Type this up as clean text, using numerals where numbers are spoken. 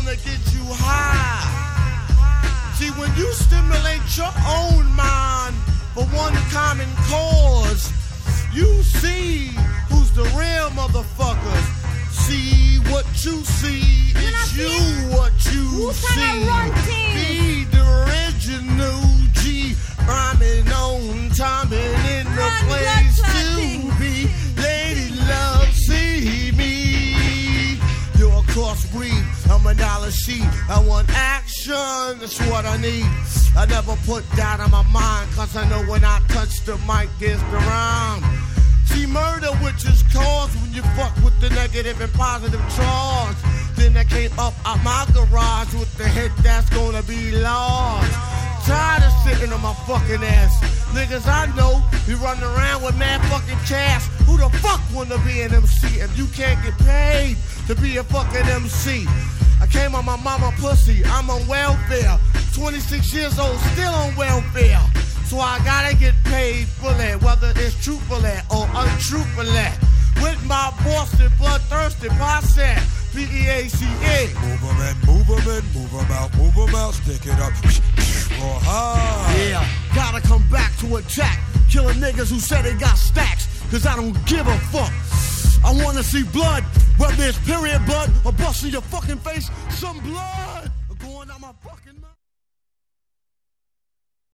to get you high. See, when you stimulate your own mind for one common cause, you see who's the real motherfuckers. See what you see is you what you see. Be the original G, rhyming on time and in the place to be. Lady love, see me. You're a crossbreed, I'm a dollar sheet. I want action, that's what I need. I never put that on my mind, cause I know when I touch the mic, there's the rhyme. See, murder, which is caused when you fuck with the negative and positive charge. Then I came up out my garage with the hit that's gonna be large. Tired of sitting on my fucking ass. Niggas I know be running around with mad fucking cash. Who the fuck wanna be an MC if you can't get paid to be a fucking MC? I came on my mama pussy, I'm on welfare. 26 years old, still on welfare. So I gotta get paid for that, whether it's truthfully or untruthfully. With my Boston bloodthirsty posse, B-E-A-C-A. Move 'em out, stick it up. Or high. Yeah, gotta come back to attack. Killing niggas who say they got stacks, cause I don't give a fuck. I wanna see blood, whether it's period blood or busting your fucking face, some blood.